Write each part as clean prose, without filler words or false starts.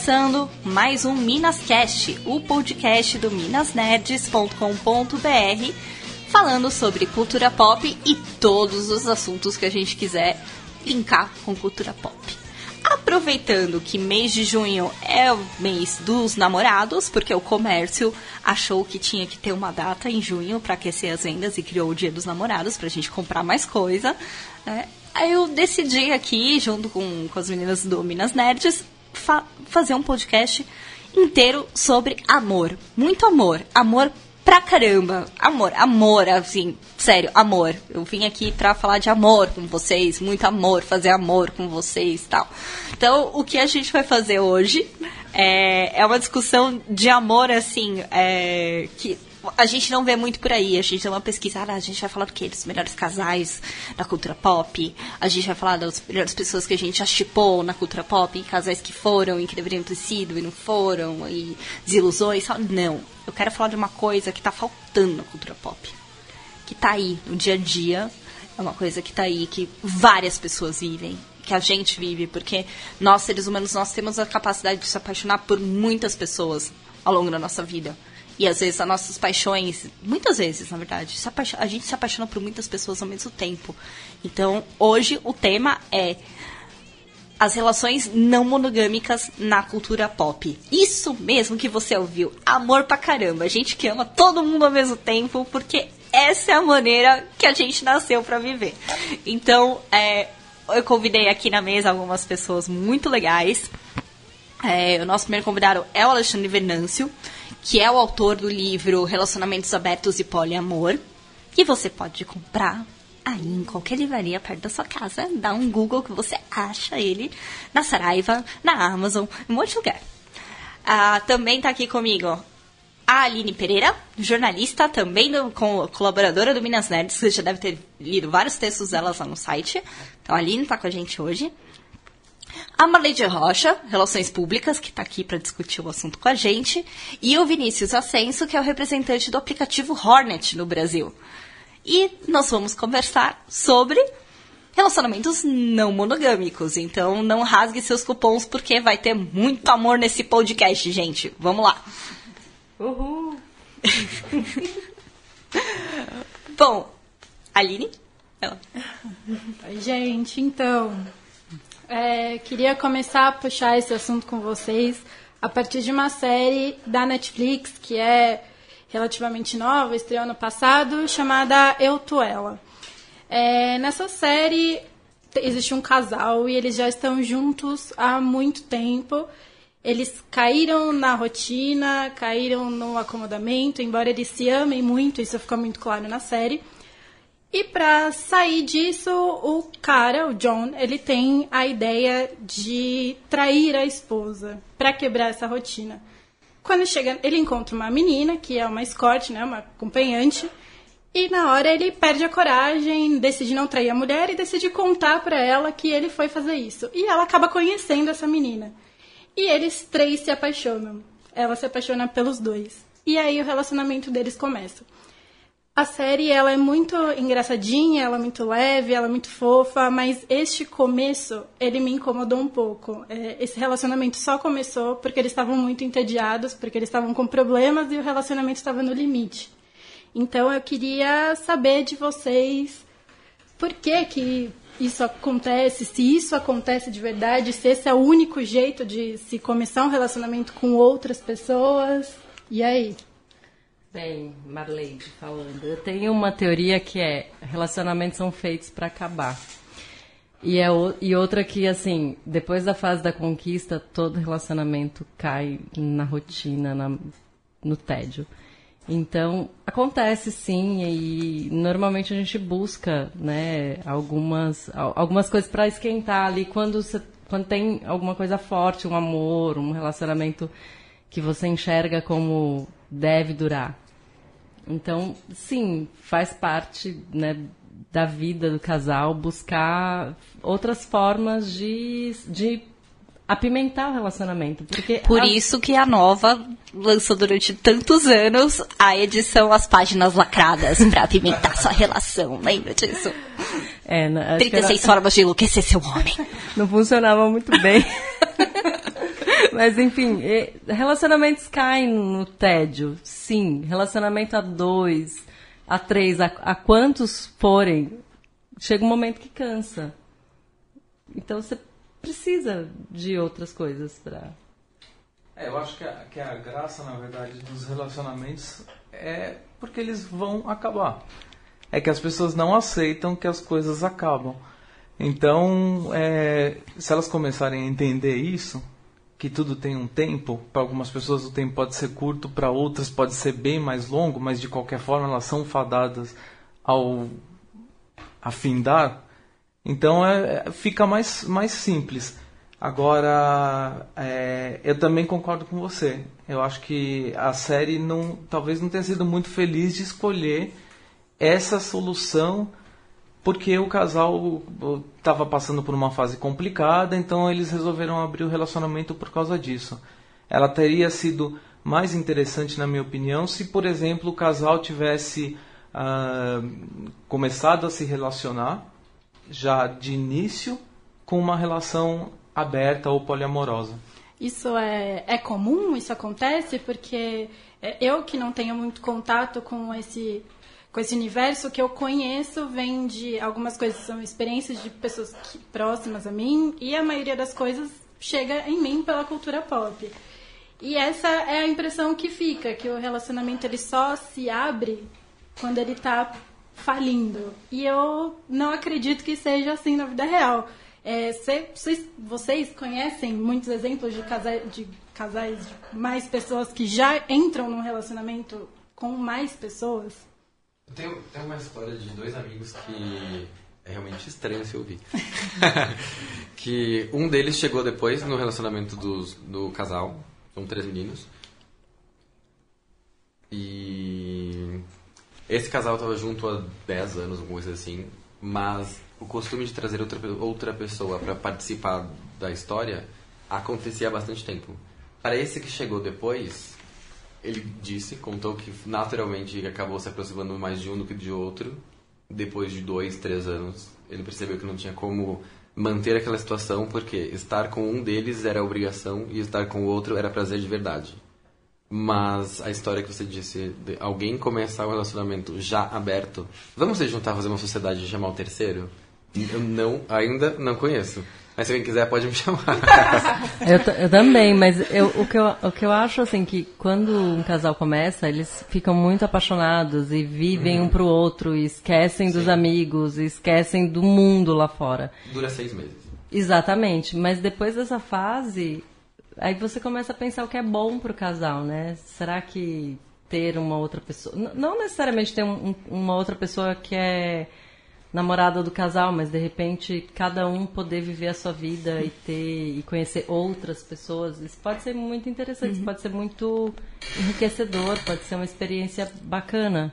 começando mais um MinasCast, o podcast do minasnerds.com.br, falando sobre cultura pop e todos os assuntos que a gente quiser linkar com cultura pop. Aproveitando que mês de junho é o mês dos namorados, porque o comércio achou que tinha que ter uma data em junho para aquecer as vendas e criou o Dia dos Namorados pra gente comprar mais coisa, né? Aí eu decidi aqui, junto com as meninas do Minas Nerds, fazer um podcast inteiro sobre amor. Muito amor. Amor pra caramba. Amor, assim, sério, amor. Eu vim aqui pra falar de amor com vocês, muito amor, fazer amor com vocês e tal. Então, o que a gente vai fazer hoje é uma discussão de amor, assim, que a gente não vê muito por aí. A gente dá uma pesquisa, a gente vai falar do quê? Dos melhores casais da cultura pop. A gente vai falar das melhores pessoas que a gente já shippou na cultura pop, casais que foram e que deveriam ter sido e não foram, e desilusões. Não, eu quero falar de uma coisa que tá faltando na cultura pop, que tá aí no dia a dia. É uma coisa que tá aí, que várias pessoas vivem, que a gente vive, porque nós, seres humanos, nós temos a capacidade de se apaixonar por muitas pessoas ao longo da nossa vida. E às vezes as nossas paixões, muitas vezes, na verdade, a gente se apaixona por muitas pessoas ao mesmo tempo. Então, hoje o tema é as relações não monogâmicas na cultura pop. Isso mesmo que você ouviu, amor pra caramba. A gente que ama todo mundo ao mesmo tempo, porque essa é a maneira que a gente nasceu pra viver. Então, eu convidei aqui na mesa algumas pessoas muito legais. O nosso primeiro convidado é o Alexandre Venâncio, que é o autor do livro Relacionamentos Abertos e Poliamor, que você pode comprar aí em qualquer livraria perto da sua casa. Dá um Google que você acha ele na Saraiva, na Amazon, em um monte de lugar. Também está aqui comigo a Aline Pereira, jornalista, também colaboradora do Minas Nerds. Você já deve ter lido vários textos delas lá no site. Então a Aline está com a gente hoje. A Marleide Rocha, Relações Públicas, que está aqui para discutir o assunto com a gente. E o Vinícius Ascenso, que é o representante do aplicativo Hornet no Brasil. E nós vamos conversar sobre relacionamentos não monogâmicos. Então não rasgue seus cupons, porque vai ter muito amor nesse podcast, gente. Vamos lá. Uhul! Bom, Aline? Oi, gente, então... queria começar a puxar esse assunto com vocês a partir de uma série da Netflix que é relativamente nova, estreou ano passado, chamada Eu, Tu, Ela. Nessa série existe um casal e eles já estão juntos há muito tempo. Eles caíram na rotina, caíram no acomodamento, embora eles se amem muito, isso fica muito claro na série. E para sair disso, o cara, o John, ele tem a ideia de trair a esposa para quebrar essa rotina. Quando chega, ele encontra uma menina, que é uma escort, né, uma acompanhante, e na hora ele perde a coragem, decide não trair a mulher e decide contar para ela que ele foi fazer isso. E ela acaba conhecendo essa menina. E eles três se apaixonam. Ela se apaixona pelos dois. E aí o relacionamento deles começa. A série, ela é muito engraçadinha, ela é muito leve, ela é muito fofa, mas este começo, ele me incomodou um pouco. Esse relacionamento só começou porque eles estavam muito entediados, porque eles estavam com problemas e o relacionamento estava no limite. Então, eu queria saber de vocês por que isso acontece, se isso acontece de verdade, se esse é o único jeito de se começar um relacionamento com outras pessoas. E aí? Bem, Marleide falando, eu tenho uma teoria que relacionamentos são feitos para acabar. E outra que, assim, depois da fase da conquista, todo relacionamento cai na rotina, no tédio. Então, acontece sim, e normalmente a gente busca, né, algumas coisas para esquentar ali quando tem alguma coisa forte, um amor, um relacionamento que você enxerga como deve durar. Então, sim, faz parte, né, da vida do casal buscar outras formas de apimentar o relacionamento. Porque Por isso que a Nova lançou durante tantos anos a edição As Páginas Lacradas para apimentar sua relação. Lembra disso? 36 formas de enlouquecer seu homem. Não funcionava muito bem. Mas, enfim, relacionamentos caem no tédio, sim. Relacionamento a 2, a 3, a quantos forem, chega um momento que cansa. Então, você precisa de outras coisas para... Eu acho que a graça, na verdade, dos relacionamentos é porque eles vão acabar. É que as pessoas não aceitam que as coisas acabam. Então, se elas começarem a entender isso, que tudo tem um tempo, para algumas pessoas o tempo pode ser curto, para outras pode ser bem mais longo, mas de qualquer forma elas são fadadas ao afindar, então fica mais simples. Agora, eu também concordo com você. Eu acho que a série talvez não tenha sido muito feliz de escolher essa solução, porque o casal estava passando por uma fase complicada, então eles resolveram abrir o relacionamento por causa disso. Ela teria sido mais interessante, na minha opinião, se, por exemplo, o casal tivesse começado a se relacionar já de início com uma relação aberta ou poliamorosa. Isso é comum? Isso acontece? Porque eu que não tenho muito contato com esse universo, que eu conheço vem de algumas coisas, são experiências de pessoas próximas a mim, e a maioria das coisas chega em mim pela cultura pop. E essa é a impressão que fica, que o relacionamento ele só se abre quando ele está falindo. E eu não acredito que seja assim na vida real. Vocês conhecem muitos exemplos de casais, de mais pessoas que já entram num relacionamento com mais pessoas? Tem uma história de 2 amigos que é realmente estranho se ouvir. Que um deles chegou depois no relacionamento do casal, são 3 meninos. E esse casal estava junto há 10 anos, alguma coisa assim, mas o costume de trazer outra pessoa para participar da história acontecia há bastante tempo. Para esse que chegou depois, ele contou que naturalmente acabou se aproximando mais de um do que de outro. Depois de 2, 3 anos, ele percebeu que não tinha como manter aquela situação, porque estar com um deles era obrigação e estar com o outro era prazer de verdade. Mas a história que você disse, de alguém começar um relacionamento já aberto, vamos se juntar, fazer uma sociedade e chamar o terceiro? Eu ainda não conheço. Mas se alguém quiser, pode me chamar. Eu também, mas o que eu acho, assim, que quando um casal começa, eles ficam muito apaixonados e vivem um pro outro, e esquecem dos amigos, e esquecem do mundo lá fora. Dura 6 meses. Exatamente, mas depois dessa fase, aí você começa a pensar o que é bom pro casal, né? Será que ter uma outra pessoa... Não necessariamente ter uma outra pessoa que é namorada do casal, mas de repente cada um poder viver a sua vida e conhecer outras pessoas, isso pode ser muito interessante, pode ser muito enriquecedor, pode ser uma experiência bacana.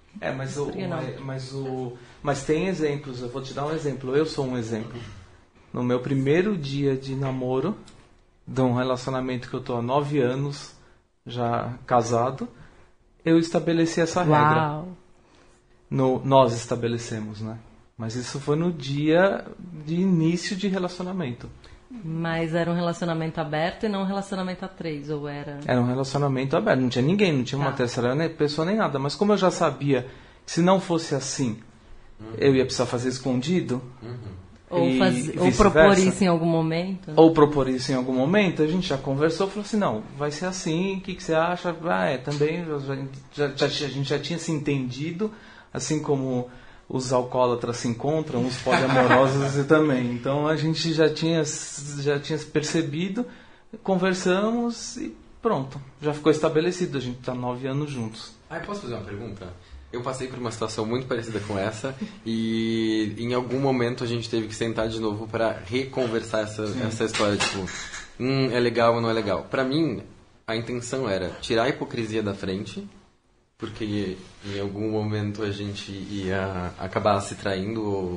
Mas tem exemplos, eu vou te dar um exemplo, eu sou um exemplo. No meu primeiro dia de namoro, de um relacionamento que eu tô há 9 anos já casado, eu estabeleci essa regra. Nós estabelecemos, né? Mas isso foi no dia de início de relacionamento. Mas era um relacionamento aberto e não um relacionamento a 3, ou era? Era um relacionamento aberto, não tinha ninguém, não tinha uma terceira pessoa nem nada. Mas como eu já sabia que se não fosse assim, eu ia precisar fazer escondido. Ou propor isso em algum momento. Né? Ou propor isso em algum momento, a gente já conversou, falou assim, não, vai ser assim, o que você acha? Também, a gente já tinha se entendido, assim como os alcoólatras se encontram, os poliamorosos também. Então a gente já tinha se percebido, conversamos e pronto, já ficou estabelecido, a gente está 9 anos juntos. Posso fazer uma pergunta? Eu passei por uma situação muito parecida com essa e em algum momento a gente teve que sentar de novo para reconversar essa história, tipo, é legal ou não é legal. Para mim, a intenção era tirar a hipocrisia da frente, porque em algum momento a gente ia acabar se traindo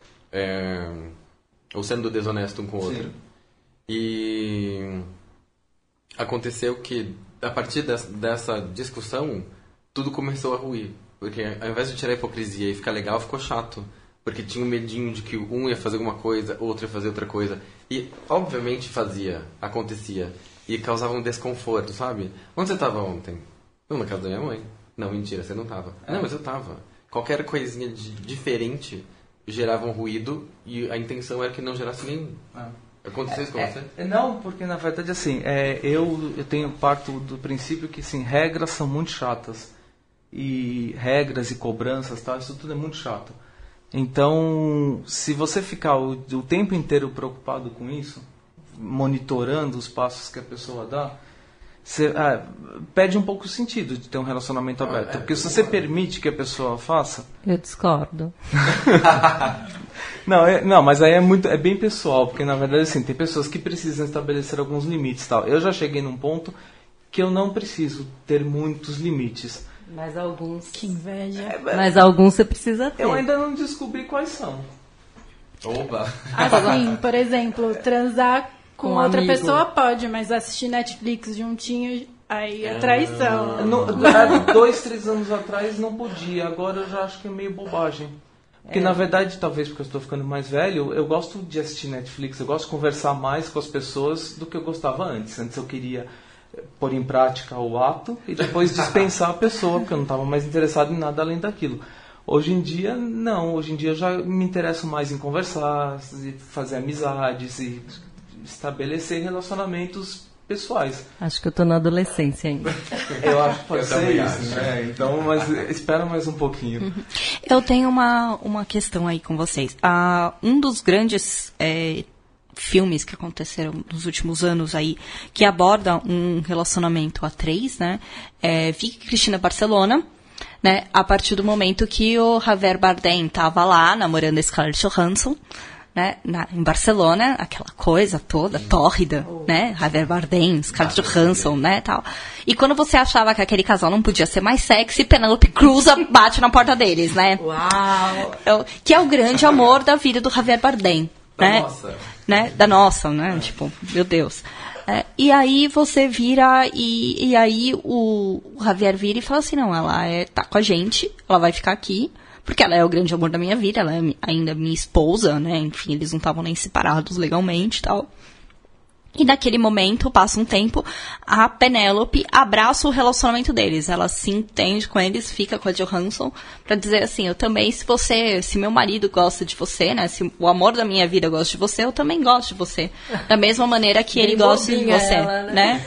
ou sendo desonesto um com o outro. Sim. E aconteceu que, a partir dessa discussão, tudo começou a ruir. Porque ao invés de tirar a hipocrisia e ficar legal, ficou chato. Porque tinha um medinho de que um ia fazer alguma coisa, outro ia fazer outra coisa. E, obviamente, acontecia. e causava um desconforto, sabe? Onde você tava ontem? Eu na casa da minha mãe. Não, mentira, você não tava. Não, mas eu tava. Qualquer coisinha diferente gerava um ruído e a intenção era que não gerasse nenhum. Aconteceu isso com você? Não, porque na verdade assim, eu tenho parto do princípio que sim, regras são muito chatas. E regras e cobranças, tal, isso tudo é muito chato. Então, se você ficar o tempo inteiro preocupado com isso, monitorando os passos que a pessoa dá, você perde um pouco o sentido de ter um relacionamento aberto. Porque se você permite que a pessoa faça... Eu discordo. Não, mas aí é bem pessoal, porque na verdade assim, tem pessoas que precisam estabelecer alguns limites, tal. Eu já cheguei num ponto que eu não preciso ter muitos limites. Mas alguns... Que inveja. Mas alguns você precisa ter. Eu ainda não descobri quais são. Oba! Assim, por exemplo, transar com Um outra amigo. pessoa pode, mas assistir Netflix juntinho, aí é traição. 2, 3 anos atrás não podia, agora eu já acho que é meio bobagem. Porque na verdade, talvez porque eu estou ficando mais velho, eu gosto de assistir Netflix, eu gosto de conversar mais com as pessoas do que eu gostava antes. Antes eu queria pôr em prática o ato e depois dispensar a pessoa, porque eu não estava mais interessado em nada além daquilo. Hoje em dia, não. Hoje em dia eu já me interesso mais em conversar, fazer amizades e estabelecer relacionamentos pessoais. Acho que eu tô na adolescência ainda. Eu acho que pode Eu ser também isso, acho. né? Então, mas espera mais um pouquinho. Eu tenho uma questão aí com vocês. Um dos grandes filmes que aconteceram nos últimos anos aí, que aborda um relacionamento a 3, né? Vicky Cristina Barcelona, né? A partir do momento que o Javier Bardem tava lá namorando a Scarlett Johansson, né? Em Barcelona, aquela coisa toda tórrida, né? Javier Bardem, Scarlett Johansson, né? Tal. E quando você achava que aquele casal não podia ser mais sexy, Penélope Cruz bate na porta deles, né? Uau! Que é o grande amor da vida do Javier Bardem. Né? Nossa. Né? Da nossa, né? Tipo, meu Deus. E aí você vira e aí o Javier vira e fala assim, não, ela tá com a gente, ela vai ficar aqui, porque ela é o grande amor da minha vida, ela é ainda minha esposa, né? Enfim, eles não estavam nem separados legalmente e tal. E naquele momento, passa um tempo, a Penélope abraça o relacionamento deles. Ela se entende com eles, fica com a Johansson, pra dizer assim, eu também, se meu marido gosta de você, né, se o amor da minha vida gosta de você, eu também gosto de você. Da mesma maneira que ele gosta de você, ela, né?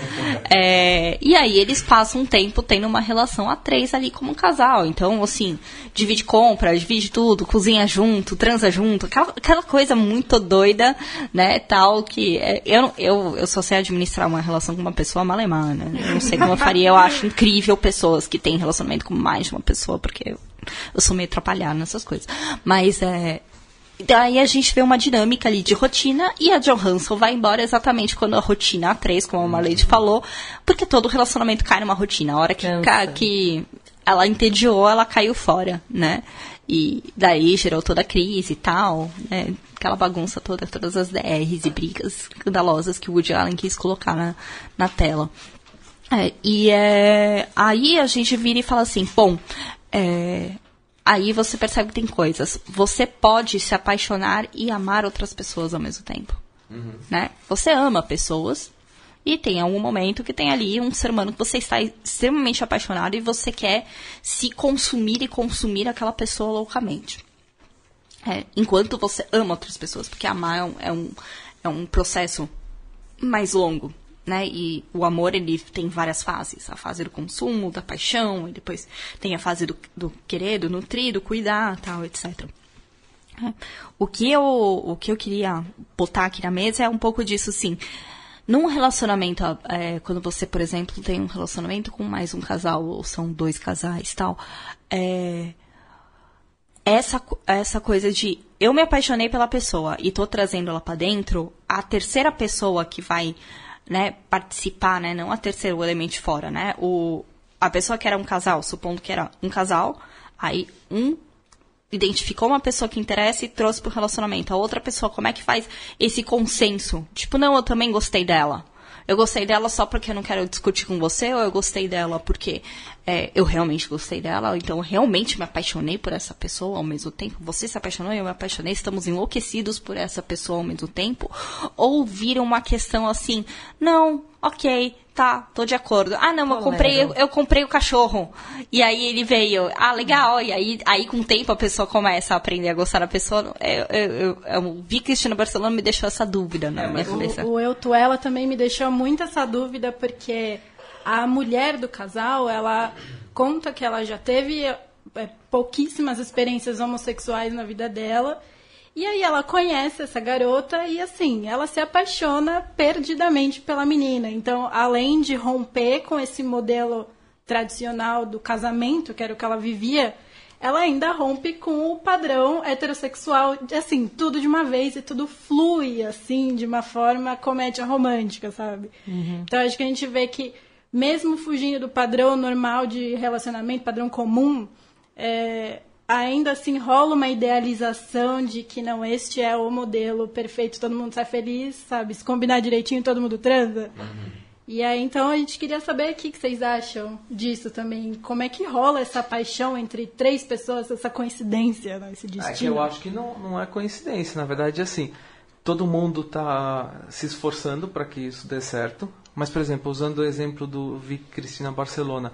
E aí eles passam um tempo tendo uma relação a 3 ali como um casal. Então, assim, divide compra, divide tudo, cozinha junto, transa junto, aquela coisa muito doida, né, tal, que eu só sei administrar uma relação com uma pessoa malemar, né? Eu não sei como eu faria. Eu acho incrível pessoas que têm relacionamento com mais de uma pessoa, porque eu sou meio atrapalhada nessas coisas. Mas, daí a gente vê uma dinâmica ali de rotina e a Johansson vai embora exatamente quando a rotina A3, como a Marlene falou, porque todo relacionamento cai numa rotina. A hora que ela entediou, ela caiu fora, né? E daí gerou toda a crise e tal, né? Aquela bagunça toda, todas as DRs e brigas escandalosas que o Woody Allen quis colocar na tela. Aí a gente vira e fala assim, bom, aí você percebe que tem coisas. Você pode se apaixonar e amar outras pessoas ao mesmo tempo. Uhum. Né? Você ama pessoas e tem algum momento que tem ali um ser humano que você está extremamente apaixonado e você quer se consumir e consumir aquela pessoa loucamente. Enquanto você ama outras pessoas, porque amar é um processo mais longo, né? E o amor, ele tem várias fases. A fase do consumo, da paixão, e depois tem a fase do querer, do nutrir, do cuidar, tal, etc. O que eu queria botar aqui na mesa é um pouco disso, assim. Num relacionamento, quando você, por exemplo, tem um relacionamento com mais um casal, ou são 2 casais, tal, essa coisa de eu me apaixonei pela pessoa e tô trazendo ela pra dentro, a terceira pessoa que vai, né, participar, né, não a terceira, o elemento de fora, né, a pessoa que era um casal, supondo que era um casal, aí identificou uma pessoa que interessa e trouxe pro relacionamento. A outra pessoa, como é que faz esse consenso? Tipo, não, eu também gostei dela. Eu gostei dela só porque eu não quero discutir com você, ou eu gostei dela porque eu realmente gostei dela, então eu realmente me apaixonei por essa pessoa ao mesmo tempo. Você se apaixonou e eu me apaixonei, estamos enlouquecidos por essa pessoa ao mesmo tempo. Ou vira uma questão assim, não, Ok, tá, tô de acordo. Ah, não, eu comprei o cachorro. E aí ele veio. Ah, legal. E aí com o tempo a pessoa começa a aprender a gostar da pessoa. Eu vi Cristina Barcelona, me deixou essa dúvida na minha cabeça. O Eu, Tu, Ela também me deixou muito essa dúvida, porque a mulher do casal, ela conta que ela já teve pouquíssimas experiências homossexuais na vida dela. E aí ela conhece essa garota e, assim, ela se apaixona perdidamente pela menina. Então, além de romper com esse modelo tradicional do casamento, que era o que ela vivia, ela ainda rompe com o padrão heterossexual, assim, tudo de uma vez e tudo flui, assim, de uma forma comédia romântica, sabe? Então, acho que a gente vê que, mesmo fugindo do padrão normal de relacionamento, padrão comum, ainda assim rola uma idealização de que não, este é o modelo perfeito, todo mundo sai feliz, sabe? Se combinar direitinho, todo mundo transa. E aí, então, a gente queria saber o que vocês acham disso também. Como é que rola essa paixão entre 3 pessoas, essa coincidência, né? Esse destino? Que eu acho que não é coincidência, na verdade, assim, todo mundo está se esforçando para que isso dê certo. Mas, por exemplo, usando o exemplo do Vic Cristina Barcelona,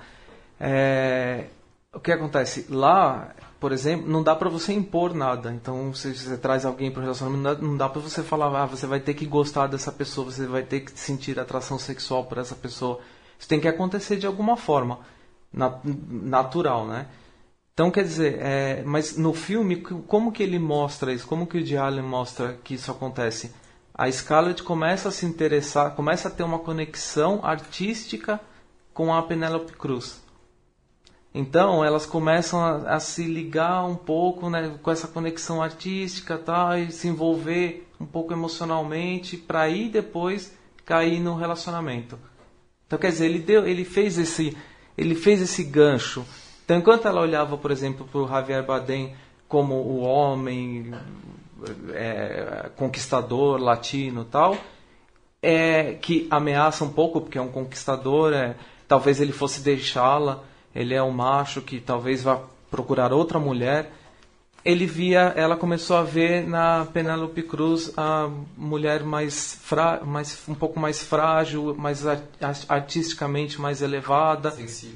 o que acontece? Lá, por exemplo, não dá para você impor nada. Então, se você traz alguém para o relacionamento, não dá para você falar, você vai ter que gostar dessa pessoa, você vai ter que sentir atração sexual por essa pessoa. Isso tem que acontecer de alguma forma, natural, né? Então, quer dizer, mas no filme, como que ele mostra isso? Como que o Woody Allen mostra que isso acontece? A Scarlett começa a se interessar, começa a ter uma conexão artística com a Penélope Cruz. Então, elas começam a se ligar um pouco, né, com essa conexão artística, tá, e se envolver um pouco emocionalmente, para aí depois cair no relacionamento. Então, quer dizer, ele fez esse gancho. Então, enquanto ela olhava, por exemplo, para o Javier Bardem como o homem conquistador, latino e tal, que ameaça um pouco, porque é um conquistador, talvez ele fosse deixá-la, ele é um macho que talvez vá procurar outra mulher. Ela começou a ver na Penélope Cruz a mulher um pouco mais frágil, mais artisticamente mais elevada.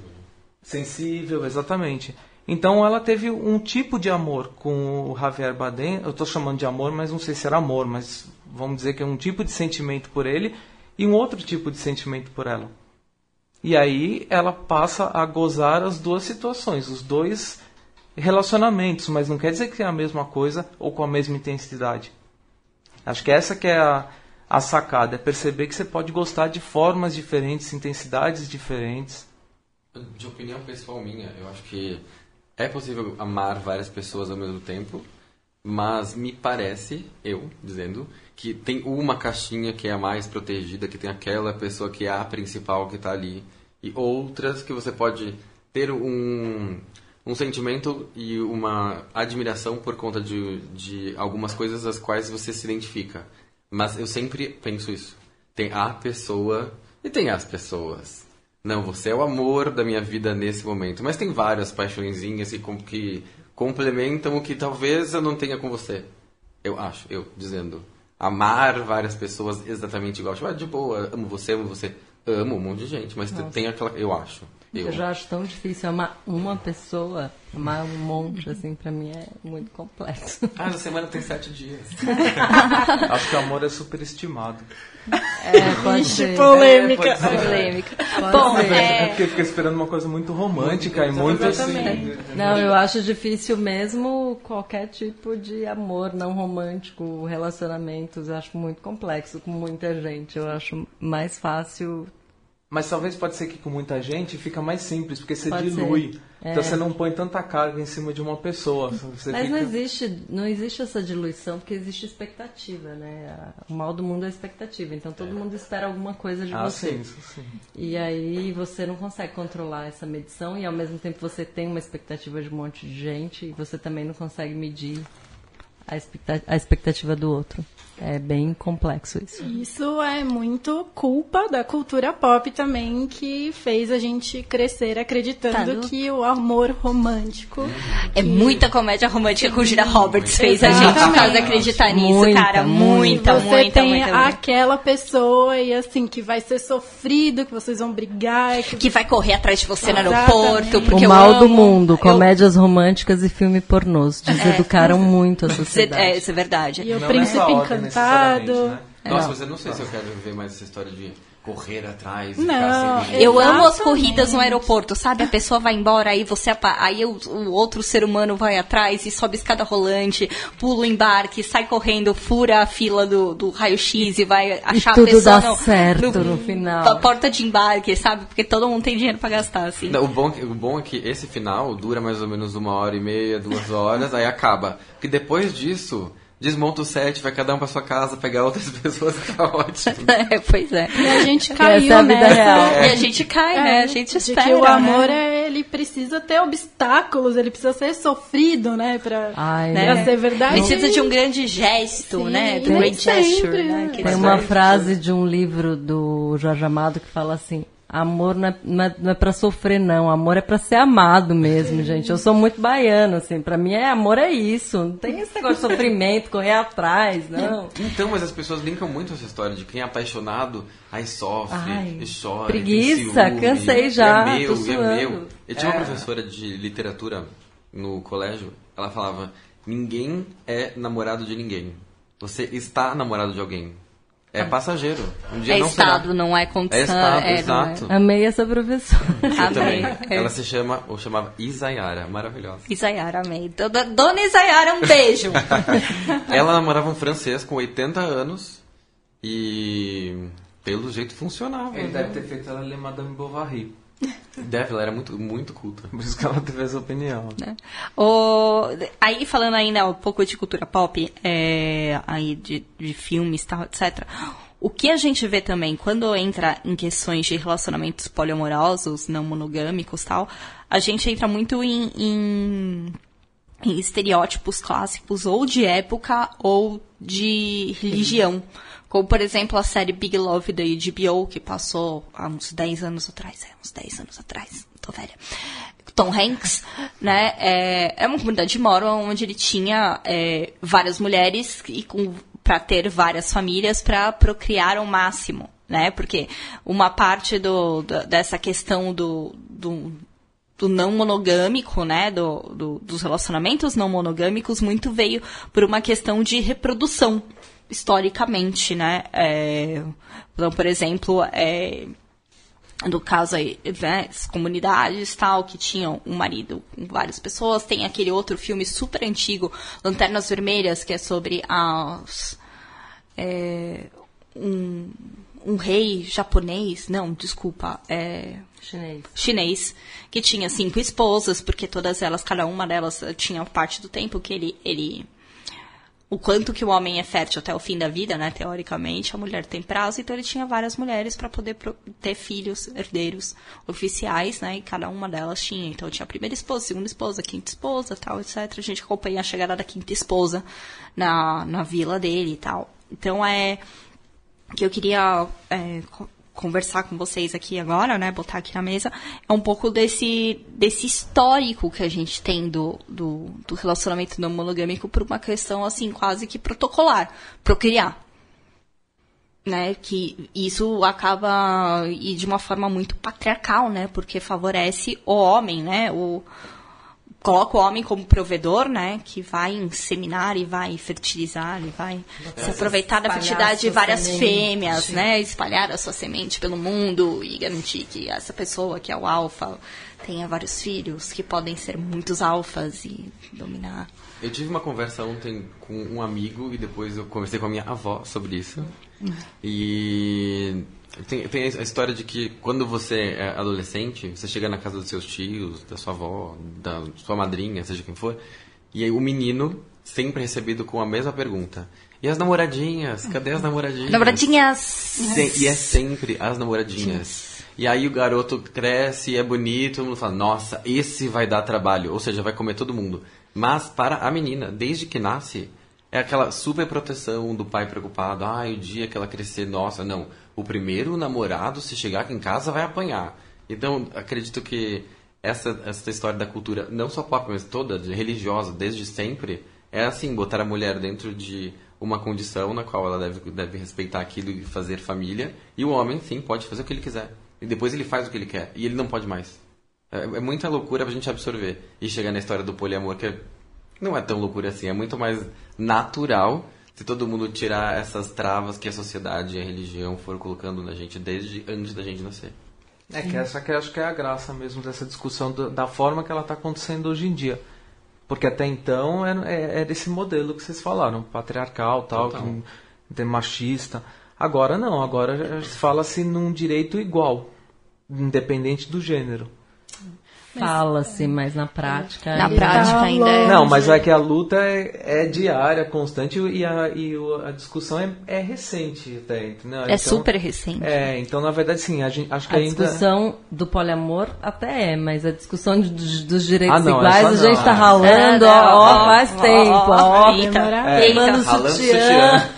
Sensível, exatamente. Então ela teve um tipo de amor com o Javier Bardem. Eu estou chamando de amor, mas não sei se era amor, mas vamos dizer que é um tipo de sentimento por ele e um outro tipo de sentimento por ela. E aí ela passa a gozar as duas situações, os dois relacionamentos, mas não quer dizer que é a mesma coisa ou com a mesma intensidade. Acho que essa que é a sacada, é perceber que você pode gostar de formas diferentes, intensidades diferentes. De opinião pessoal minha, eu acho que é possível amar várias pessoas ao mesmo tempo, mas me parece, que tem uma caixinha que é a mais protegida, que tem aquela pessoa que é a principal que está ali, e outras que você pode ter um sentimento e uma admiração por conta de algumas coisas das quais você se identifica. Mas eu sempre penso isso. Tem a pessoa e tem as pessoas. Não, você é o amor da minha vida nesse momento. Mas tem várias paixõezinhas que complementam o que talvez eu não tenha com você. Eu dizendo. Amar várias pessoas exatamente igual. Tipo, de boa, amo você. Amo um monte de gente, mas tem aquela... Eu acho. Eu já acho tão difícil amar uma pessoa, amar um monte, assim, pra mim é muito complexo. Na semana tem 7 dias. Acho que o amor é superestimado. Pode ser. Polêmica. Polêmica. Bom, porque fica esperando uma coisa muito romântica e muito assim. Não, eu acho difícil mesmo qualquer tipo de amor não romântico, relacionamentos, eu acho muito complexo com muita gente. Eu acho mais fácil. Mas talvez pode ser que com muita gente fica mais simples, porque você Pode dilui. ser. Então você não põe tanta carga em cima de uma pessoa. Mas não existe essa diluição, porque existe expectativa, né? O mal do mundo é a expectativa. Então todo mundo espera alguma coisa de você. Sim, sim. E aí você não consegue controlar essa medição e ao mesmo tempo você tem uma expectativa de um monte de gente e você também não consegue medir a expectativa do outro. É bem complexo isso. Isso é muito culpa da cultura pop também, que fez a gente crescer acreditando que o amor romântico... É muita comédia romântica que o Julia Roberts fez a gente quase acreditar nisso, cara. Muita. Você tem aquela pessoa e assim, que vai ser sofrido, que vocês vão brigar... Que vai correr atrás de você no aeroporto, porque o mal do mundo, comédias românticas e filme pornôs. Deseducaram muito a sociedade. Isso é verdade. E o Príncipe Encantado... Né? Nossa, mas eu não sei se eu quero ver mais essa história de correr atrás. Não, eu amo as corridas no aeroporto, sabe? A pessoa vai embora, aí o outro ser humano vai atrás e sobe escada rolante, pula o embarque, sai correndo, fura a fila do raio-x e vai achar e a pessoa tudo dá certo no final. Na porta de embarque, sabe? Porque todo mundo tem dinheiro pra gastar, assim. Não, o bom é que esse final dura mais ou menos 1h30, 2 horas, aí acaba. Porque depois disso... Desmonta o set, vai cada um pra sua casa, pegar outras pessoas, tá ótimo. Pois é. E a gente caiu, essa é a vida real. E a gente cai, né? A gente espera, que o amor, ele precisa ter obstáculos, ele precisa ser sofrido, né? Pra ser verdade. Precisa de um grande gesto, né? Do great gesture, né? Tem uma frase de um livro do Jorge Amado que fala assim: amor não é pra sofrer, não. Amor é pra ser amado mesmo, gente. Eu sou muito baiano, assim. Pra mim, amor é isso. Não tem esse negócio de sofrimento, correr atrás, não. Então, mas as pessoas linkam muito essa história de quem é apaixonado, aí sofre, e chora. Preguiça, ciúme, cansei já. E é meu. Eu tinha uma professora de literatura no colégio. Ela falava, ninguém é namorado de ninguém. Você está namorado de alguém. É passageiro. Um dia não estado, será. não é condição. É estado, exato. Amei essa professora. Amei. Ela se chamava Isayara, maravilhosa. Isayara, amei. Dona Isayara, um beijo. Ela namorava um francês com 80 anos e pelo jeito funcionava. Ele deve ter feito ela ler Madame Bovary. Deve, ela era muito, muito culta. Por isso que ela teve essa opinião. Aí, falando ainda um pouco de cultura pop, aí de filmes, tal, etc. O que a gente vê também, quando entra em questões de relacionamentos poliamorosos, não monogâmicos, tal, a gente entra muito em estereótipos clássicos, ou de época, ou de religião. Como, por exemplo, a série Big Love da HBO, que passou há uns 10 anos atrás. Tô velha. Tom Hanks, né? É uma comunidade de Mormon onde ele tinha várias mulheres e para ter várias famílias para procriar ao máximo, né? Porque uma parte dessa questão do não monogâmico, né? Dos relacionamentos não monogâmicos, muito veio por uma questão de reprodução. Historicamente, né? Então, por exemplo, no caso aí, né, as comunidades tal, que tinham um marido com várias pessoas, tem aquele outro filme super antigo, Lanternas Vermelhas, que é sobre um rei japonês, não, desculpa, chinês, que tinha 5 esposas, porque todas elas, cada uma delas tinha parte do tempo que ele o quanto que o homem é fértil até o fim da vida, né? Teoricamente, a mulher tem prazo, então ele tinha várias mulheres para poder ter filhos, herdeiros oficiais, né? E cada uma delas tinha. Então tinha a primeira esposa, a segunda esposa, a quinta esposa, tal, etc. A gente acompanha a chegada da quinta esposa na vila dele e tal. Então que eu queria conversar com vocês aqui agora, né, botar aqui na mesa, é um pouco desse histórico que a gente tem do relacionamento não monogâmico por uma questão, assim, quase que protocolar, procriar. Né, que isso acaba, e de uma forma muito patriarcal, né, porque favorece o homem, né, coloca o homem como provedor, né, que vai inseminar e vai fertilizar e vai se aproveitar da fertilidade de várias fêmeas, sim, né, espalhar a sua semente pelo mundo e garantir que essa pessoa que é o alfa tenha vários filhos que podem ser muitos alfas e dominar. Eu tive uma conversa ontem com um amigo e depois eu conversei com a minha avó sobre isso. E tem a história de que quando você é adolescente, você chega na casa dos seus tios, da sua avó, da sua madrinha, seja quem for, e aí o menino sempre é recebido com a mesma pergunta. E as namoradinhas? Cadê as namoradinhas? Namoradinhas! E é sempre as namoradinhas. E aí o garoto cresce, é bonito, todo mundo fala, nossa, esse vai dar trabalho, ou seja, vai comer todo mundo. Mas para a menina, desde que nasce, é aquela super proteção do pai preocupado. O dia que ela crescer, nossa, não. O primeiro namorado, se chegar aqui em casa, vai apanhar. Então, acredito que essa história da cultura, não só pop, mas toda, religiosa, desde sempre, é assim, botar a mulher dentro de uma condição na qual ela deve respeitar aquilo e fazer família. E o homem, sim, pode fazer o que ele quiser. E depois ele faz o que ele quer. E ele não pode mais. É muita loucura pra gente absorver. E chegar na história do poliamor, que não é tão loucura assim. É muito mais natural se todo mundo tirar essas travas que a sociedade e a religião foram colocando na gente desde antes da gente nascer. Que essa que acho que é a graça mesmo dessa discussão da forma que ela está acontecendo hoje em dia. Porque até então é desse modelo que vocês falaram, patriarcal, tal, que machista. Agora não, agora fala-se num direito igual, independente do gênero. Fala-se, mas na prática... Na prática ainda é... Não, mas é que a luta é diária, constante, e a discussão é recente até. Né? É super recente. Então na verdade sim, acho que a ainda... discussão do poliamor até mas a discussão dos direitos não, iguais a gente tá ralando faz tempo. Eita. Ralando sutiã.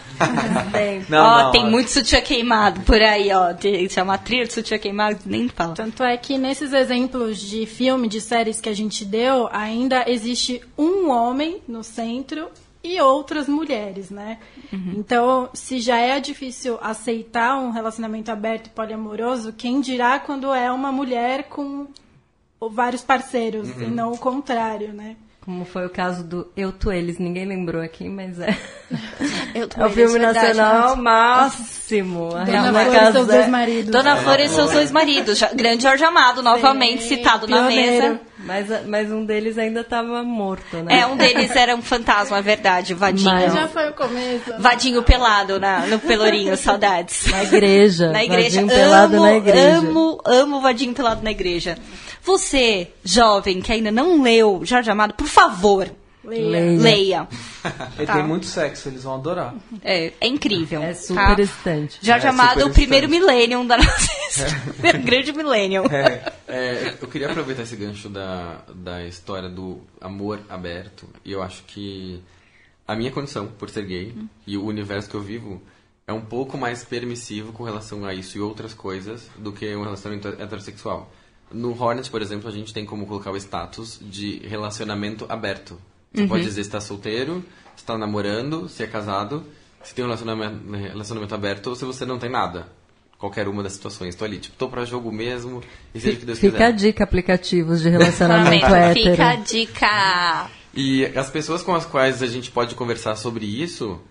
Tem muito sutiã queimado por aí, Isso é uma trilha de sutiã queimado, nem fala. Tanto é que nesses exemplos de filme, de séries que a gente deu, ainda existe um homem no centro e outras mulheres, né? Uhum. Então, se já é difícil aceitar um relacionamento aberto e poliamoroso, quem dirá quando é uma mulher com vários parceiros, e não o contrário, né? Como foi o caso do Eu, Tu, Eles. Ninguém lembrou aqui, mas é o filme nacional máximo. Dona Flor e seus dois maridos. Dona Flor e seus dois maridos. Grande Jorge Amado, novamente citado pioneiro. na mesa. Mas um deles ainda estava morto, né? Um deles era um fantasma, é verdade, Vadinho. Mas já foi o começo. Vadinho pelado no Pelourinho, saudades. Na igreja. Vadinho pelado na igreja. Amo Vadinho pelado na igreja. Você, jovem, que ainda não leu Jorge Amado, por favor, leia. Ele tem muito sexo, eles vão adorar. É incrível. É super excitante. Jorge Amado, o primeiro millennium da nossa história. Grande millennium. Eu queria aproveitar esse gancho da história do amor aberto. E eu acho que a minha condição, por ser gay, e o universo que eu vivo, é um pouco mais permissivo com relação a isso e outras coisas do que um relacionamento heterossexual. No Hornet, por exemplo, a gente tem como colocar o status de relacionamento aberto. Você pode dizer se está solteiro, se está namorando, se é casado, se tem um relacionamento aberto ou se você não tem nada. Qualquer uma das situações. Estou ali, tô pra jogo mesmo e seja o que Deus quiser. Fica a dica, aplicativos de relacionamento hétero. Fica a dica. E as pessoas com as quais a gente pode conversar sobre isso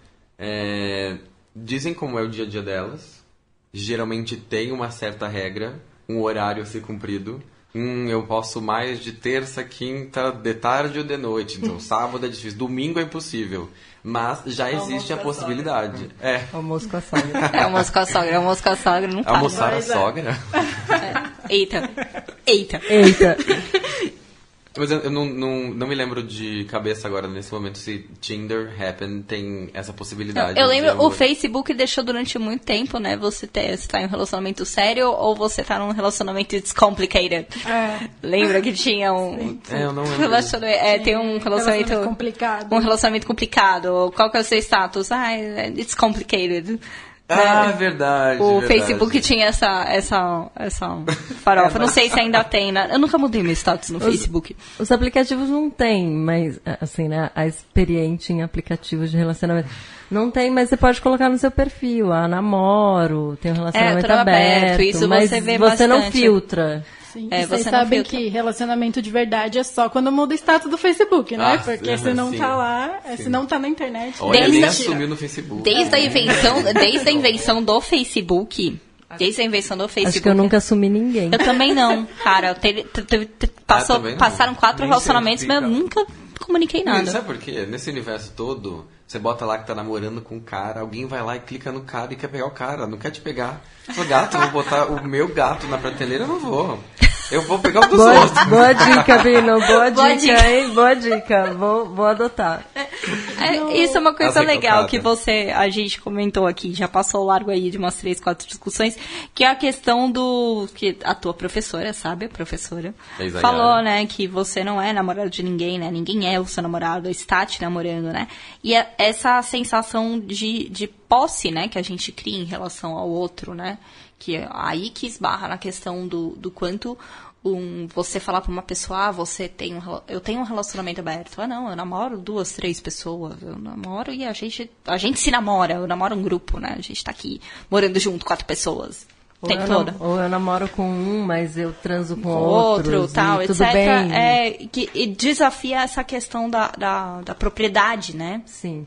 dizem como é o dia a dia delas. Geralmente tem uma certa regra, um horário a ser cumprido. Eu posso mais de terça, quinta, de tarde ou de noite. Então, sábado é difícil. Domingo é impossível. Mas já existe a possibilidade. Almoço com a sogra. Almoço com a sogra. Almoço com a sogra não faz. Almoçar a sogra? Eita. Mas eu não me lembro de cabeça agora, nesse momento, se Tinder, Happn tem essa possibilidade. Eu lembro, o Facebook deixou durante muito tempo, né? Você tá em um relacionamento sério ou você tá num relacionamento descomplicated. Lembra que tinha um... eu não lembro. Tem um relacionamento complicado. Um relacionamento complicado. Qual que é o seu status? It's complicated. Verdade. O Facebook tinha essa farofa. Não sei se ainda tem, né? Eu nunca mudei meu status no Facebook. Os aplicativos não tem, mas, assim, né? A experiente em aplicativos de relacionamento. Não tem, mas você pode colocar no seu perfil. Namoro, tem um relacionamento aberto. Isso mas você vê você bastante. não filtra. Sim, vocês sabem que relacionamento de verdade é só quando muda o status do Facebook, né? Porque se não tá lá, se não tá na internet... Olha, nem assumiu no Facebook. Desde a invenção do Facebook... Acho que eu nunca assumi ninguém. Eu também não, cara. Passaram 4 relacionamentos, mas eu nunca comuniquei nada. Sabe por quê? Nesse universo todo, você bota lá que tá namorando com um cara, alguém vai lá e clica no cara e quer pegar o cara, não quer te pegar. Sou gato, eu vou botar o meu gato na prateleira, eu não vou. Eu vou pegar o dos outros. Boa dica, Bino. Boa dica, hein? Boa dica. Vou adotar. Isso é uma coisa As legal recocadas. que a gente comentou aqui, já passou ao largo aí de umas 3, 4 discussões, que é a questão que a tua professora, sabe, a professora, A Isayara. falou, né, que você não é namorado de ninguém, né, ninguém é o seu namorado, está te namorando, né, e essa sensação de posse, né, que a gente cria em relação ao outro, né, que é aí que esbarra na questão do quanto você falar pra uma pessoa, eu tenho um relacionamento aberto. Não, eu namoro 2, 3 pessoas, eu namoro e a gente se namora, eu namoro um grupo, né? A gente tá aqui morando junto, 4 pessoas. Tempo todo. Ou eu namoro com um, mas eu transo com Outro, outros, tal, e etc. tudo bem. E desafia essa questão da propriedade, né? Sim.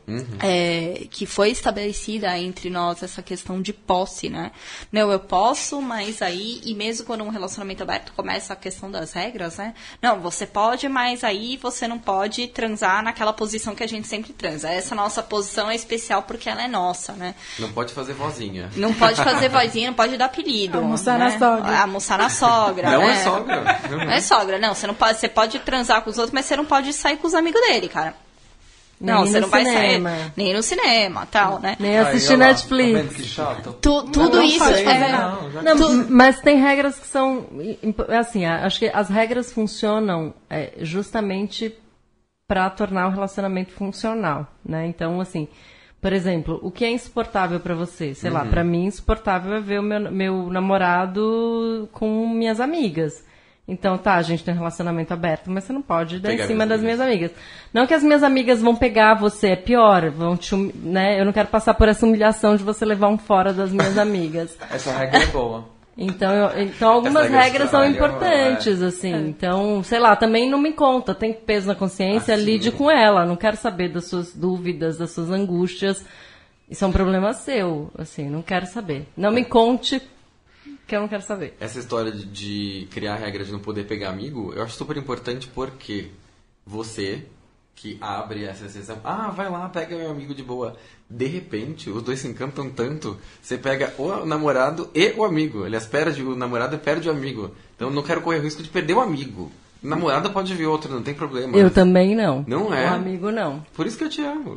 Que foi estabelecida entre nós essa questão de posse, né? Não, eu posso, mas aí, e mesmo quando um relacionamento aberto começa a questão das regras, né? Não, você pode, mas aí você não pode transar naquela posição que a gente sempre transa. Essa nossa posição é especial porque ela é nossa, né? Não pode fazer vozinha. Não pode fazer vozinha, não pode dar apelido. Almoçar né? na sogra. Almoçar na sogra. Não né? é sogra. Não é sogra, não. Você pode transar com os outros, mas você não pode sair com os amigos dele, cara. Nem Não, você no não vai cinema. sair nem no cinema, tal, né? Nem assistir Aí, olha lá, Netflix. tá vendo que chato? Tudo Não isso pode fazer Não, já Não, mas tem regras que são... Assim, acho que as regras funcionam justamente para tornar o relacionamento funcional, né? Então, assim, por exemplo, o que é insuportável para você? Sei lá, para mim, insuportável é ver o meu namorado com minhas amigas. Então, tá, a gente tem um relacionamento aberto, mas você não pode dar Pegar em cima minhas das minhas amigas. Não que as minhas amigas vão pegar você, é pior, né? Eu não quero passar por essa humilhação de você levar um fora das minhas amigas. Essa regra é boa. Então algumas Essa regra regras são trabalho, importantes, assim. Então, sei lá, também não me conta, tem peso na consciência, lide com ela. Não quero saber das suas dúvidas, das suas angústias. Isso é um problema seu, assim, não quero saber. Não me conte que eu não quero saber. Essa história de criar regra de não poder pegar amigo, eu acho super importante porque você que abre essa exceção, vai lá, pega meu amigo de boa. De repente, os dois se encantam tanto, você pega o namorado e o amigo. Aliás, perde o namorado e perde o amigo. Então, eu não quero correr o risco de perder o amigo. O namorado pode vir outro, não tem problema. Eu também não. Não é? O amigo não. Por isso que eu te amo.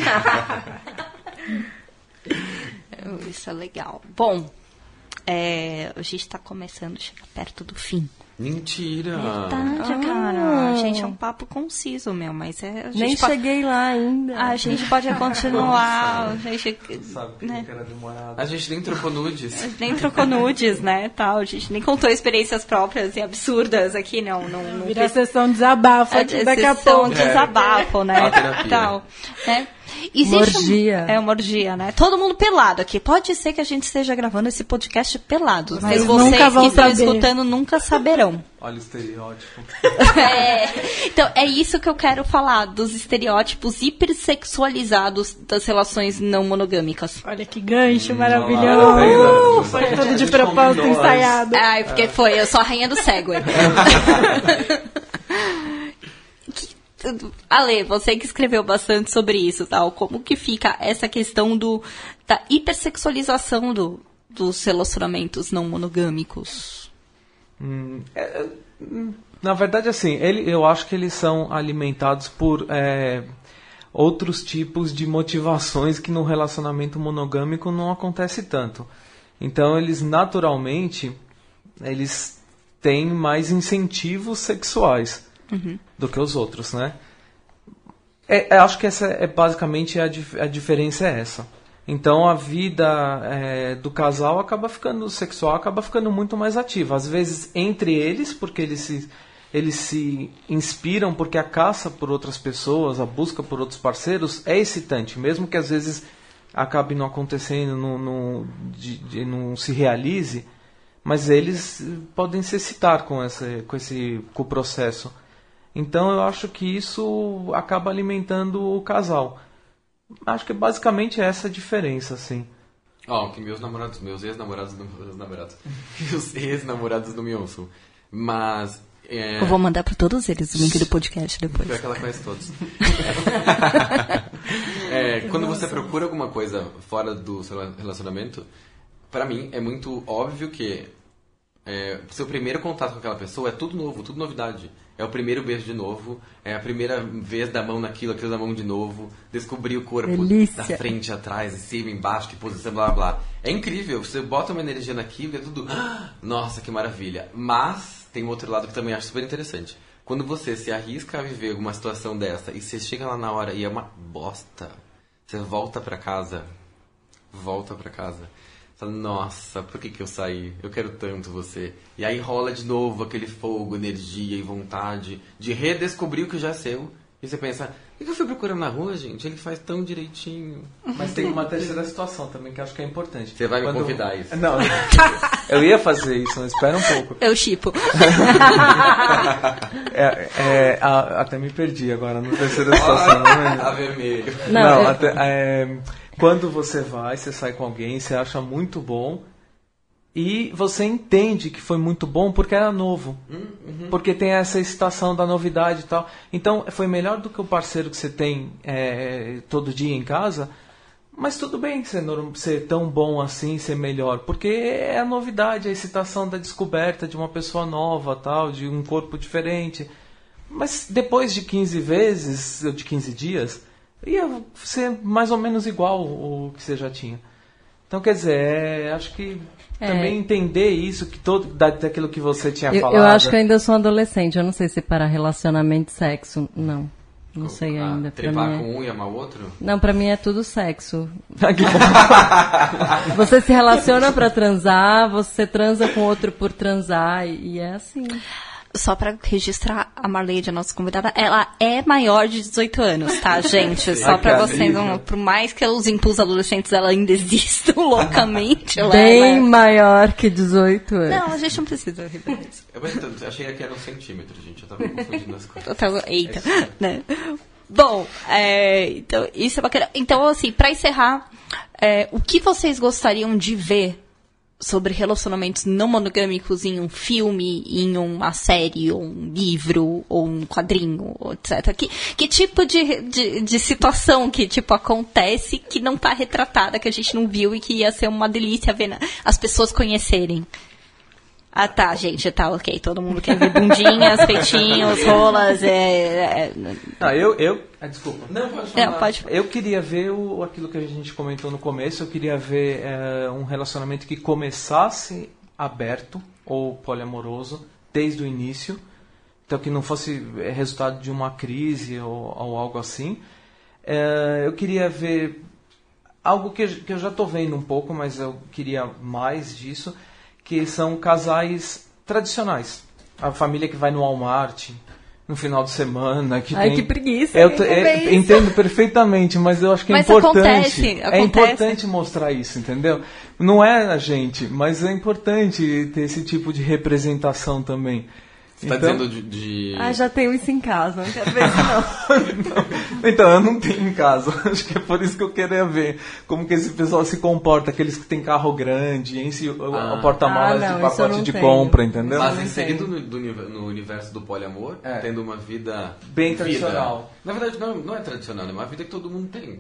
Isso é legal. Bom, a gente tá começando a chegar perto do fim. Mentira. Verdade, cara. Gente, é um papo conciso, mas a gente Nem cheguei lá ainda. A gente pode continuar. A gente, Sabe que né? era demorado. A gente nem trocou nudes. Nem trocou nudes, né? Tal. A gente nem contou experiências próprias e absurdas aqui, não Vira a sessão desabafo aqui daqui a pouco. Desabafo, né? A terapia. Tal. Né? Uma orgia. É uma orgia, né? Todo mundo pelado aqui. Pode ser que a gente esteja gravando esse podcast pelado, mas Vocês vocês nunca vão que estão saber. escutando nunca saberão. Olha o estereótipo. Então, é isso que eu quero falar, dos estereótipos hipersexualizados das relações não monogâmicas. Olha que gancho Olha maravilhoso. lá, Foi a tudo de gente propósito combinou, ensaiado. Ai, porque eu sou a rainha do Segway. Ale, você que escreveu bastante sobre isso, tal, como que fica essa questão da hipersexualização dos relacionamentos não monogâmicos? Na verdade, assim, eu acho que eles são alimentados por outros tipos de motivações que no relacionamento monogâmico não acontece tanto. Então, eles naturalmente eles têm mais incentivos sexuais do que os outros, né? Acho que essa é basicamente a diferença é essa. Então a vida do casal acaba ficando muito mais ativa. Às vezes entre eles, porque eles se inspiram, porque a caça por outras pessoas, a busca por outros parceiros é excitante, mesmo que às vezes acabe não acontecendo, não se realize, mas eles podem se excitar com o processo. Então eu acho que isso acaba alimentando o casal. Acho que basicamente é essa a diferença, assim. Que meus ex-namorados não me ouçam. Mas... Eu vou mandar para todos eles o link do podcast depois. Pior que ela conhece todos. Quando você procura alguma coisa fora do seu relacionamento, pra mim é muito óbvio que seu primeiro contato com aquela pessoa é tudo novo, tudo novidade. É o primeiro beijo de novo, é a primeira vez da mão naquilo, aquilo da mão de novo, descobrir o corpo Delícia. da frente, atrás, em cima, embaixo, que posição, blá blá blá. É incrível, você bota uma energia naquilo e é tudo, nossa, que maravilha. Mas tem um outro lado que também acho super interessante. Quando você se arrisca a viver alguma situação dessa e você chega lá na hora e é uma bosta, você volta pra casa, fala, nossa, por que eu saí? Eu quero tanto você. E aí rola de novo aquele fogo, energia e vontade de redescobrir o que já é seu. E você pensa, o que eu fui procurando na rua, gente? Ele faz tão direitinho. Mas tem uma terceira situação também que eu acho que é importante. Você vai me convidar a isso? Não, eu ia fazer isso, mas espera um pouco. Eu chipo. Até me perdi agora na terceira situação. A vermelho. Quando você sai com alguém, você acha muito bom e você entende que foi muito bom porque era novo. Porque tem essa excitação da novidade e tal. Então, foi melhor do que o parceiro que você tem todo dia em casa. Mas tudo bem ser tão bom assim, ser melhor. Porque é a novidade, a excitação da descoberta de uma pessoa nova, tal, de um corpo diferente. Mas depois de 15 vezes, ou de 15 dias, ia ser mais ou menos igual o que você já tinha. Então, quer dizer, acho que também entender isso, que daquilo que você tinha falado. Eu acho que eu ainda sou um adolescente, eu não sei separar relacionamento e sexo, não. Não sei ainda. Trepar com um e amar o outro? Não, pra mim é tudo sexo. Que bom. Você se relaciona pra transar, você transa com outro por transar, e é assim. Só pra registrar, a Marleide, a nossa convidada, ela é maior de 18 anos, tá, gente? Só pra vocês, por mais que os impulsos adolescentes ela ainda existam loucamente, ela bem maior que 18 anos. Não, a gente não precisa rir isso. Eu achei que era um centímetro, gente. Eu tava confundindo as coisas. Eita, né? Bom, então, isso é bacana. Então, assim, pra encerrar, o que vocês gostariam de ver sobre relacionamentos não monogâmicos em um filme, em uma série, ou um livro, ou um quadrinho, etc. Que tipo de situação que tipo acontece que não está retratada, que a gente não viu e que ia ser uma delícia ver as pessoas conhecerem? Ah, tá, gente, tá, ok. Todo mundo quer ver bundinhas, peitinhos, rolas, desculpa. Não, pode falar. Não, pode falar. Eu queria ver aquilo que a gente comentou no começo, eu queria ver um relacionamento que começasse aberto ou poliamoroso desde o início, então que não fosse resultado de uma crise ou algo assim. Eu queria ver algo que eu já estou vendo um pouco, mas eu queria mais disso, que são casais tradicionais. A família que vai no Walmart no final de semana. Que preguiça. Entendo perfeitamente, mas eu acho que é importante. É importante mostrar isso, entendeu? Não é a gente, mas é importante ter esse tipo de representação também. Você tá dizendo de... já tenho isso em casa, não quero ver isso não. Então, eu não tenho em casa. Acho que é por isso que eu queria ver como que esse pessoal se comporta. Aqueles que tem carro grande, enche o porta-malas de pacote de compra, entendeu? Mas inserido no universo do poliamor, tendo uma vida... bem tradicional. Na verdade, não é tradicional, é uma vida que todo mundo tem.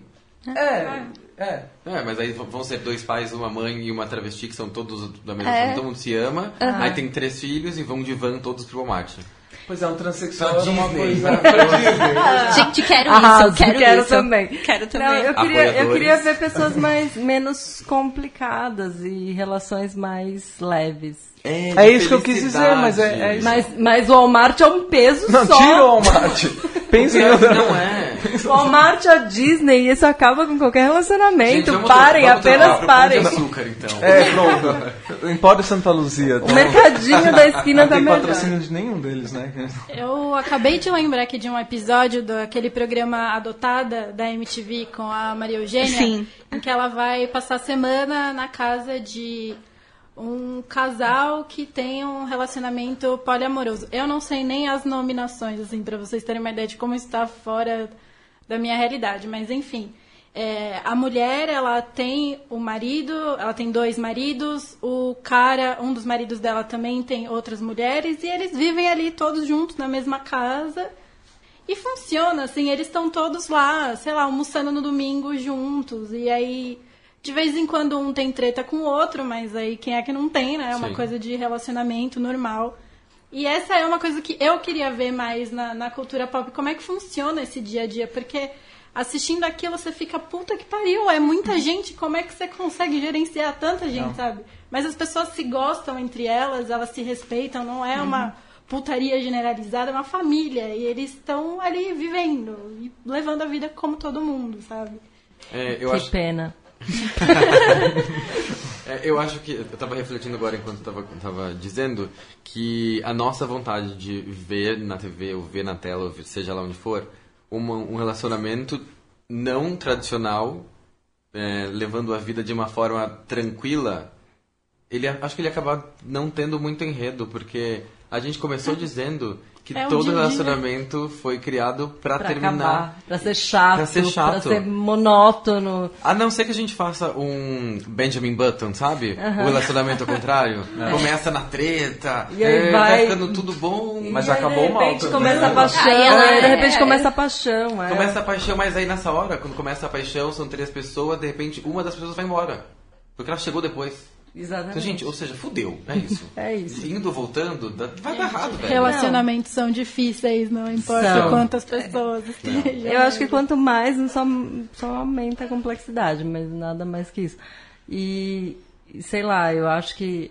Mas aí vão ser 2 pais, uma mãe e uma travesti, que são todos da mesma família, todo mundo se ama, aí tem 3 filhos e vão de van todos pro Walmart. Pois é, um transexual era uma coisa... Gente, quero isso. Também. Quero também. Não, eu queria ver pessoas menos complicadas e relações mais leves. É isso que eu quis dizer, mas é isso. Mas o Walmart é um peso não, só. Não, tira o Walmart. Pensa não é. O Walmart, a Disney, isso acaba com qualquer relacionamento. Gente, apenas parem. Pão de açúcar, então. Pronto. Empório Santa Luzia. O mercadinho da esquina tá melhor. Não tem patrocínio de nenhum deles, né? Eu acabei de lembrar aqui de um episódio daquele programa Adotada da MTV com a Maria Eugênia. Sim. Em que ela vai passar a semana na casa de um casal que tem um relacionamento poliamoroso. Eu não sei nem as nominações, assim, para vocês terem uma ideia de como está fora da minha realidade, mas enfim. A mulher, ela tem o marido, ela tem 2 maridos, o cara, um dos maridos dela também tem outras mulheres, e eles vivem ali todos juntos na mesma casa. E funciona, assim, eles estão todos lá, sei lá, almoçando no domingo juntos, e aí De vez em quando um tem treta com o outro, mas aí quem é que não tem, né? É uma Sim. coisa de relacionamento normal. E essa é uma coisa que eu queria ver mais na cultura pop. Como é que funciona esse dia a dia? Porque assistindo aquilo você fica, puta que pariu, é muita gente. Como é que você consegue gerenciar tanta gente, sabe? Mas as pessoas se gostam entre elas, elas se respeitam. Não é uma putaria generalizada, é uma família. E eles estão ali vivendo e levando a vida como todo mundo, sabe? Que pena. Eu acho que... Eu tava refletindo agora enquanto tava dizendo que a nossa vontade de ver na TV, ou ver na tela, ou seja lá onde for, um relacionamento não tradicional, levando a vida de uma forma tranquila, acho que ele acaba não tendo muito enredo, porque a gente começou dizendo que todo relacionamento foi criado pra terminar. Acabar, pra ser chato, pra ser monótono. A não ser que a gente faça um Benjamin Button, sabe? O relacionamento ao contrário. Começa na treta, e aí vai ficando tudo bom. Mas acabou mal. De repente começa a paixão, de repente começa a paixão. Começa a paixão, mas aí nessa hora, quando começa a paixão, são 3 pessoas, de repente uma das pessoas vai embora. Porque ela chegou depois. Exatamente. Então, gente, ou seja, fudeu, é isso. É isso. Indo, voltando, vai dar errado, velho. Relacionamentos são difíceis, não importa quantas pessoas estejam. Eu acho que quanto mais, só aumenta a complexidade, mas nada mais que isso. E, sei lá, eu acho que,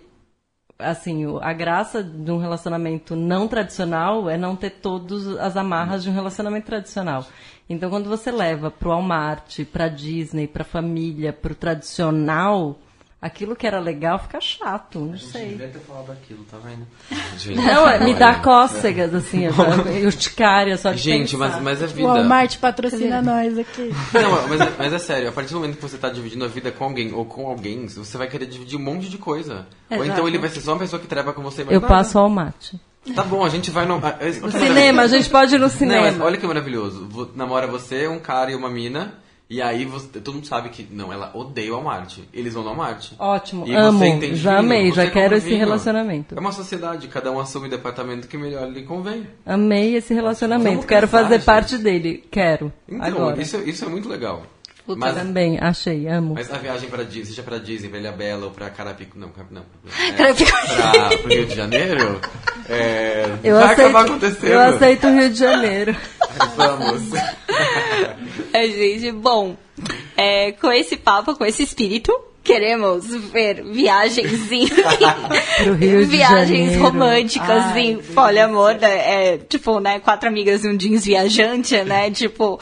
assim, a graça de um relacionamento não tradicional é não ter todas as amarras de um relacionamento tradicional. Então, quando você leva pro Walmart, pra Disney, pra família, pro tradicional... Aquilo que era legal fica chato, não sei. Devia ter falado daquilo, tá vendo? Não, me dá cócegas, assim, urticária, só de gente, pensar. mas é vida. O Walmart patrocina nós aqui. Não, mas é sério, a partir do momento que você tá dividindo a vida com alguém ou com alguém, você vai querer dividir um monte de coisa. Exato. Ou então ele vai ser só uma pessoa que trepa com você. Mas Eu nada. passo ao mate. Tá bom, a gente vai no... No cinema, a gente pode ir no cinema. Não, mas olha que maravilhoso. Namora você, um cara e uma mina... E aí todo mundo sabe que, não, ela odeia o Walmart. Eles vão no Walmart. Ótimo, e amo, você entende já vinho, amei, você já quero compra esse vinho. relacionamento. É uma sociedade, cada um assume o departamento que melhor lhe convém. Amei esse relacionamento, Vamos quero casar, fazer gente. parte dele, quero, Então, agora. isso é muito legal. Mas também, achei, amo. Mas a viagem pra Disney, seja pra Disney, pra Ilha Bela ou pra Carapico... Não. Pro Rio de Janeiro, vai acabar acontecendo. Eu aceito o Rio de Janeiro. Vamos. Gente, bom, com esse papo, com esse espírito, queremos ver viagens Pro Rio de viagens Janeiro. românticas em poliamor, né? Tipo, né, 4 amigas e um jeans viajante, né? Tipo,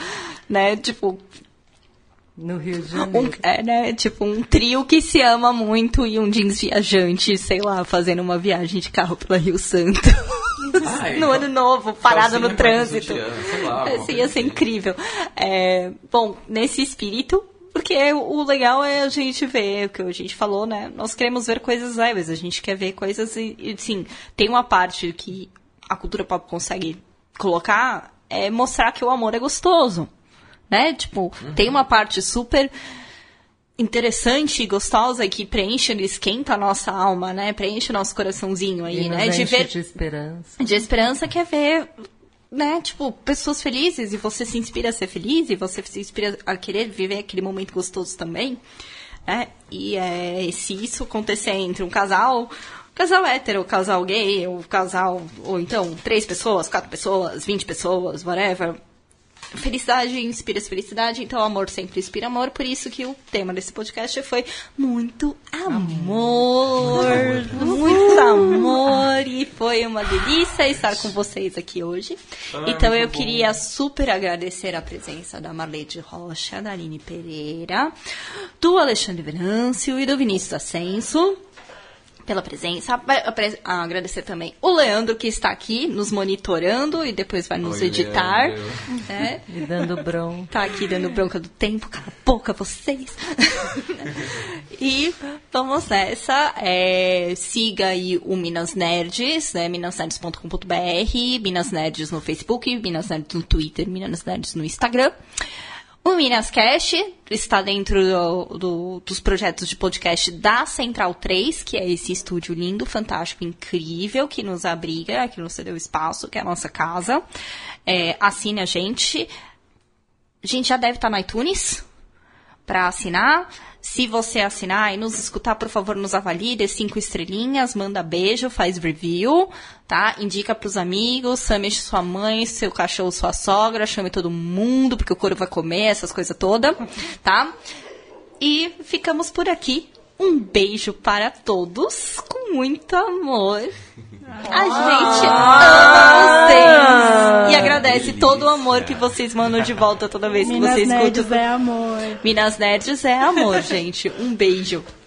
no Rio de Janeiro. Tipo, um trio que se ama muito e um jeans viajante, sei lá, fazendo uma viagem de carro pela Rio Santo. No ano novo, parado no trânsito. Isso ia ser incrível. Bom, nesse espírito, porque o legal é a gente ver o que a gente falou, né? Nós queremos ver coisas leves, a gente quer ver coisas e sim, tem uma parte que a cultura pop consegue colocar, é mostrar que o amor é gostoso. Né? Tipo, tem uma parte super interessante e gostosa que preenche, esquenta a nossa alma, né? Preenche o nosso coraçãozinho aí, E né? nos De enche ver de esperança. de esperança que é ver, né? Tipo, pessoas felizes e você se inspira a ser feliz e você se inspira a querer viver aquele momento gostoso também, né? E se isso acontecer entre um casal hétero, casal gay, ou então 3 pessoas, 4 pessoas, 20 pessoas, whatever. Felicidade inspira felicidade, então amor sempre inspira amor, por isso que o tema desse podcast foi muito amor, muito amor, e foi uma delícia estar com vocês aqui hoje. Então eu queria super agradecer a presença da Marleide Rocha, da Aline Pereira, do Alexandre Venâncio e do Vinícius Ascenso pela presença. Agradecer também o Leandro, que está aqui nos monitorando e depois vai nos editar. Me dando bronca. Tá aqui dando bronca do tempo, cala a boca vocês. E vamos nessa. Siga aí o Minas Nerds, né? minasnerds.com.br, Minas Nerds no Facebook, Minas Nerds no Twitter, Minas Nerds no Instagram. O Minascast está dentro dos projetos de podcast da Central 3, que é esse estúdio lindo, fantástico, incrível, que nos abriga, que nos cedeu espaço, que é a nossa casa. Assine a gente. A gente já deve estar no iTunes, para assinar. Se você assinar e nos escutar, por favor, nos avalie, dê 5 estrelinhas, manda beijo, faz review, tá? Indica pros amigos, chame sua mãe, seu cachorro, sua sogra, chame todo mundo, porque o couro vai comer, essas coisas todas, tá? E ficamos por aqui. Um beijo para todos, com muito amor. A gente ama vocês. E agradece todo o amor que vocês mandam de volta toda vez que vocês escutam. Minas Nerds é amor. Minas Nerds é amor, gente. Um beijo.